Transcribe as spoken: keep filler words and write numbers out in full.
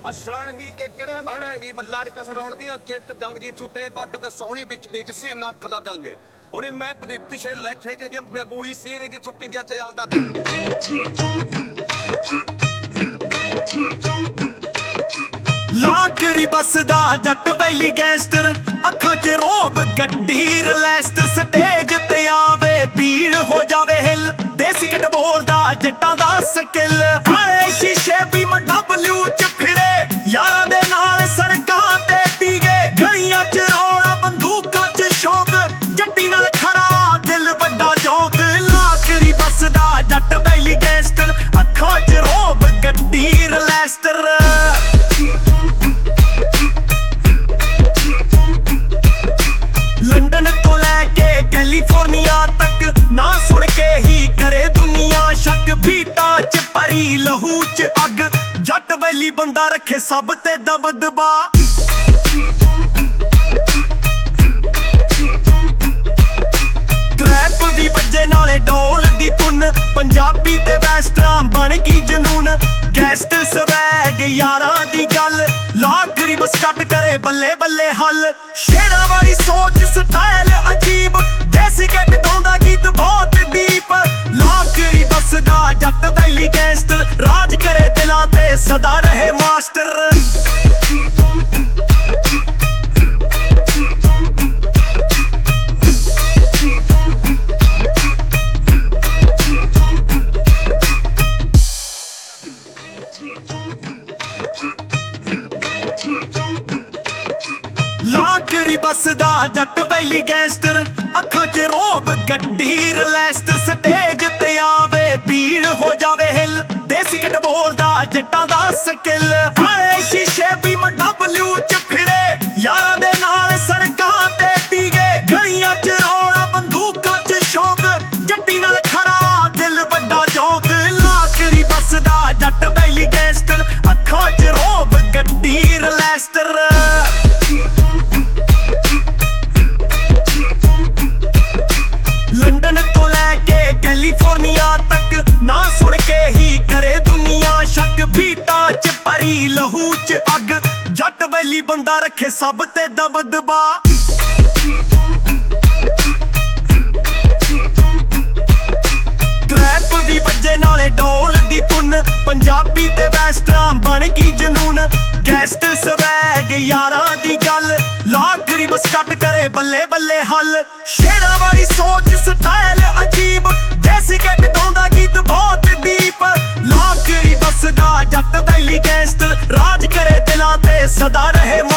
ਅਸਲਾਂਗੀ ਕਿ ਕਿਹੜੇ ਬਣਾਂਗੀ ਬੱਲਾ ਦੀ ਕਸਰੌਣ ਦੀ ਚਿੱਤ ਦੰਗ ਦੀ ਛੁੱਟੇ ਪੱਟ ਤੇ ਸੋਹਣੀ ਵਿੱਚ ਦੀ ਕਿਸੇ ਨਾ ਪਤਾ ਦੰਗੇ ਉਹਨੇ ਮੈਂ ਪ੍ਰਦੀਪ ਸ਼ੇ ਲੈਠੇ ਜੇ ਬੂਈ ਸੀ ਦੀ ਛੁੱਟੀ ਗਿਆ ਚੱਲਦਾ ਲਾਕਰੀ ਬਸਦਾ ਜੱਟ ਵੈਲੀ ਗੈਂਗਸਟਰ ਅੱਖਾਂ 'ਚ ਰੋਬ ਗੱਡੀ ਰਲੈਸਟ ਸਟੇਜ ਤੇ ਆਵੇ ਭੀੜ ਹੋ ਜਾਵੇ ਹਿੱਲ ਦੇਸੀ ਕੱਟ ਬੋਲਦਾ ਜੱਟਾਂ ਦਾ ਸਕਿੱਲ ਹਾਏ ਸ਼ੀਸ਼ੇ ਵੀ ਮ ਡਬਲਿਊ 'ਚ ਫਿਰੇ ਯਾਰਾਂ ਦੇ ਨਾਲ ਸੜਕਾਂ ਤੇ ਟੀਗੇ ਗਲੀਆਂ 'ਚ ਰੌਲਾ ਬੰਦੂਕਾਂ 'ਚ ਸ਼ੌਕ ਜੱਟੀ ਨਾਲ ਖੜਾ ਦਿਲ ਵੱਡਾ ਜੋਕ ਲਾਕਰੀ ਬਸਦਾ ਜੱਟ ਵੈਲੀ ਗੈਂਗਸਟਰ ਅੱਖਾਂ 'ਚ ਰੋਬ ਗੱਡੀ ਰਲੈਸਟਰ ਲੰਡਨ ਤੋਂ ਲੈ ਕੇ ਕੈਲੀਫੋਰਨੀਆ ਤੱਕ ਨਾ ਸੁਣ ਕੇ ਹੀ ਕਰੇ ਦੁਨੀਆ ਸ਼ੱਕ ਬੀਟਾਂ 'ਚ ਭਰੀ ਲਹੂ 'ਚ ਅੱਗ ਜੱਟ ਵੈਲੀ ਬੰਦਾ ਰੱਖੇ ਸਭ ਤੇ ਦਬਦਬਾ ਟਰੈਪ ਦੀ ਵੱਜੇ ਨਾਲੇ ਢੋਲ ਦੀ ਧੁਨ ਪੰਜਾਬੀ ਤੇ ਵੈਸਟਰਾਂ ਬਣ ਗਈ ਜਨੂਨ ਗੈਸਟ ਸਵੈਗ ਯਾਰਾਂ ਦੀ ਗੱਲ ਲਾਕਰੀ ਬਸ ਕੱਟ ਕਰੇ ਬੱਲੇ ਬੱਲੇ ਹੱਲ ਸ਼ੇਰਾਂ ਵਾਲੀ ਸੋਚ ਸਟਾਈਲ ਅਜੀਬ ਦੇਸੀ ਕੱਟ ਗਾਉਂਦਾ ਗੀਤ ਬਹੁਤ ਦੀਪ ਲਾਕਰੀ ਬਸ ਦਾ ਜੱਟ ਵੈਲੀ ਗੈਂਗਸਟਰ ਰਾਜ ਕਰੇ ਦਿਲਾਂ ਤੇ ਸਦਾ ਰਹੇ ਮਾਸਟਰ ਲਾਕਰੀ ਬਸਦਾ ਜੱਟ ਵੈਲੀ ਗੈਂਗਸਟਰ ਅੱਖਾਂ 'ਚ ਰੋਬ ਗੱਡੀ ਰਲੈਸਟ ਸਟੇਜ ਤੇ ਆਵੇ ਭੀੜ ਹੋ ਜਾਵੇ ਹਿੱਲ ਦੇਸੀ ਕੱਟ ਬੋਲਦਾ ਜੱਟਾਂ ਦਾ ਸਕਿੱਲ ਹਾਏ ਸ਼ੀਸ਼ੇ ਵੀ ਮ ਡਬਲਿਊ 'ਚ ਫਿਰੇ ਯਾਰਾਂ ਦੇ ਨਾਲ ਸੜਕਾਂ ਤੇ ਟੀਗੇ ਗਲੀਆਂ 'ਚ ਰੌਲਾ ਬੰਦੂਕਾਂ 'ਚ ਸ਼ੌਕ ਜੱਟੀ ਨਾਲ ਖੜਾ ਦਿਲ ਵੱਡਾ ਜੋਕ ਲਾਕਰੀ ਬਸਦਾ ਜੱਟ ਵੈਲੀ ਗੈਂਗਸਟਰ ਅੱਖਾਂ 'ਚ ਰੋਬ ਗੱਡੀ ਰਲੈਸਟਰ ਲੰਡਨ ਤੋਂ ਲੈ ਕੇ ਕੈਲੀਫੋਰਨੀਆ ਤੱਕ ਨਾ ਸੁਣ ਕੇ ਹੀ ਕਰੇ ਦੁਨੀਆ ਸ਼ੱਕ ਬੀਟਾਂ 'ਚ ਭਰੀ ਲਹੂ 'ਚ ਅੱਗ ਜੱਟ ਵੈਲੀ ਬੰਦਾ ਰੱਖੇ ਸਭ ਤੇ ਦਬਦਬਾ ਟਰੈਪ ਦੀ ਵੱਜੇ ਨਾਲੇ ਢੋਲ ਦੀ ਧੁਨ ਪੰਜਾਬੀ ਤੇ ਵੈਸਟਰਾਂ ਬਣ ਗਈ ਜਨੂਨ ਗੈਸਟ ਸਵੈਗ ਯਾਰਾਂ ਦੀ ਗੱਲ ਲਾਕਰੀ ਬਸ ਕੱਟ ਕਰੇ ਬੱਲੇ ਬੱਲੇ ਹੱਲ ਸ਼ੇਰਾਂ ਵਾਲੀ ਸੋਚ ਸਟਾਈਲ ਅਜੀਬ ਦੇਸੀ ਕੱਟ ਗਾਉਂਦਾ ਗੀਤ ਬਹੁਤ ਦੀਪ ਲਾਕਰੀ ਬਸ ਦਾ ਜੱਟ ਵੈਲੀ ਗੈਂਗਸਟਰ ਰਾਜ ਕਰੇ ਦਿਲਾਂ ਤੇ ਸਦਾ ਰਹੇ